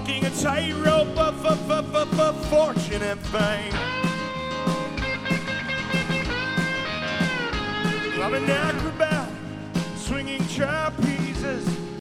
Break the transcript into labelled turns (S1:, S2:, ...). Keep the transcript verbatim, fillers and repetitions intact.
S1: walking a tightrope of, of, of, of, of fortune and fame. I'm an acrobat.